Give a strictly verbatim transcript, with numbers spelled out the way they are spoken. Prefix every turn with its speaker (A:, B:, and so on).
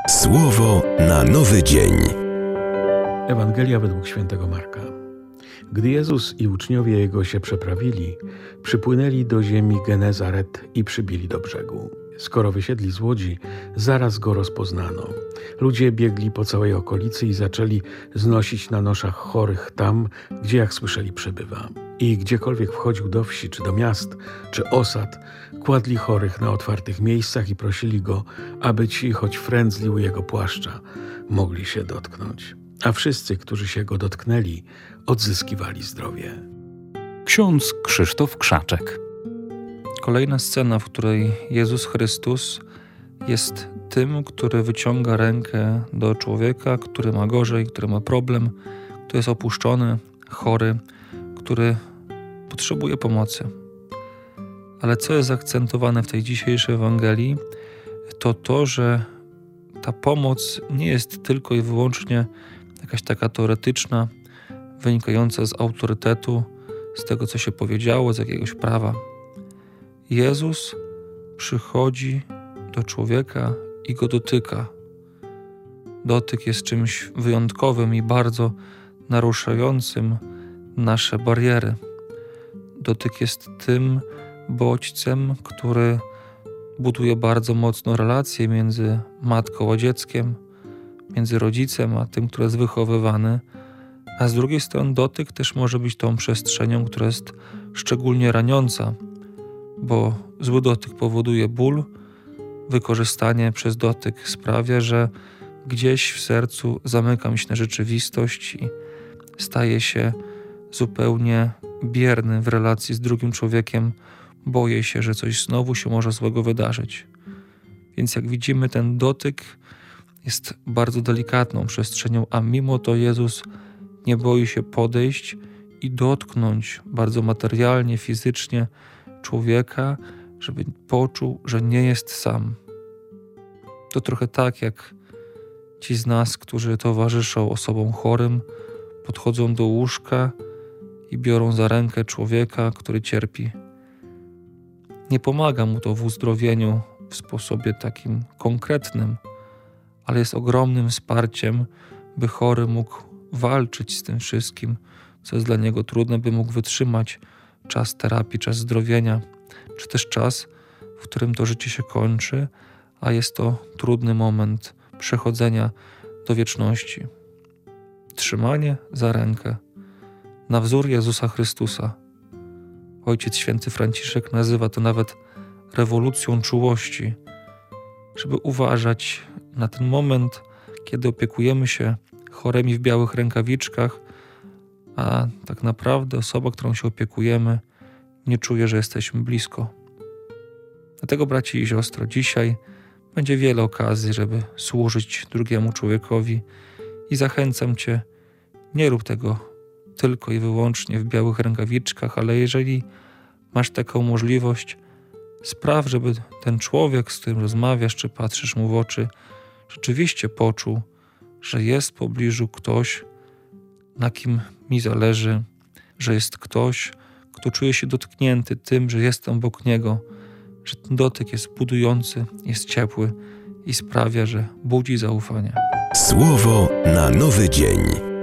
A: Słowo na nowy dzień.
B: Ewangelia według świętego Marka. Gdy Jezus i uczniowie Jego się przeprawili, przypłynęli do ziemi Genezaret i przybili do brzegu. Skoro wysiedli z łodzi, zaraz Go rozpoznano. Ludzie biegli po całej okolicy i zaczęli znosić na noszach chorych tam, gdzie jak słyszeli przebywa. I gdziekolwiek wchodził do wsi, czy do miast, czy osad, kładli chorych na otwartych miejscach i prosili Go, aby ci, choć frędzlił Jego płaszcza, mogli się dotknąć. A wszyscy, którzy się Go dotknęli, odzyskiwali zdrowie.
C: Ksiądz Krzysztof Krzaczek. Kolejna scena, w której Jezus Chrystus jest tym, który wyciąga rękę do człowieka, który ma gorzej, który ma problem, który jest opuszczony, chory, który potrzebuje pomocy. Ale co jest akcentowane w tej dzisiejszej Ewangelii, to to, że ta pomoc nie jest tylko i wyłącznie jakaś taka teoretyczna, wynikająca z autorytetu, z tego, co się powiedziało, z jakiegoś prawa. Jezus przychodzi do człowieka i go dotyka. Dotyk jest czymś wyjątkowym i bardzo naruszającym nasze bariery. Dotyk jest tym bodźcem, który buduje bardzo mocno relacje między matką a dzieckiem, między rodzicem a tym, który jest wychowywany, a z drugiej strony dotyk też może być tą przestrzenią, która jest szczególnie raniąca, bo zły dotyk powoduje ból, wykorzystanie przez dotyk sprawia, że gdzieś w sercu zamykam się na rzeczywistość i staję się zupełnie bierny w relacji z drugim człowiekiem, boję się, że coś znowu się może złego wydarzyć. Więc jak widzimy, ten dotyk jest bardzo delikatną przestrzenią, a mimo to Jezus nie boi się podejść i dotknąć bardzo materialnie, fizycznie człowieka, żeby poczuł, że nie jest sam. To trochę tak, jak ci z nas, którzy towarzyszą osobom chorym, podchodzą do łóżka i biorą za rękę człowieka, który cierpi. Nie pomaga mu to w uzdrowieniu w sposobie takim konkretnym, ale jest ogromnym wsparciem, by chory mógł walczyć z tym wszystkim, co jest dla niego trudne, by mógł wytrzymać czas terapii, czas zdrowienia, czy też czas, w którym to życie się kończy, a jest to trudny moment przechodzenia do wieczności. Trzymanie za rękę na wzór Jezusa Chrystusa. Ojciec Święty Franciszek nazywa to nawet rewolucją czułości, żeby uważać na ten moment, kiedy opiekujemy się chorymi w białych rękawiczkach, a tak naprawdę osoba, którą się opiekujemy, nie czuje, że jesteśmy blisko. Dlatego, braci i siostro, dzisiaj będzie wiele okazji, żeby służyć drugiemu człowiekowi i zachęcam Cię, nie rób tego tylko i wyłącznie w białych rękawiczkach, ale jeżeli masz taką możliwość, spraw, żeby ten człowiek, z którym rozmawiasz, czy patrzysz mu w oczy, rzeczywiście poczuł, że jest w pobliżu ktoś, na kim mi zależy, że jest ktoś, kto czuje się dotknięty tym, że jestem obok niego, że ten dotyk jest budujący, jest ciepły i sprawia, że budzi zaufanie.
A: Słowo na nowy dzień.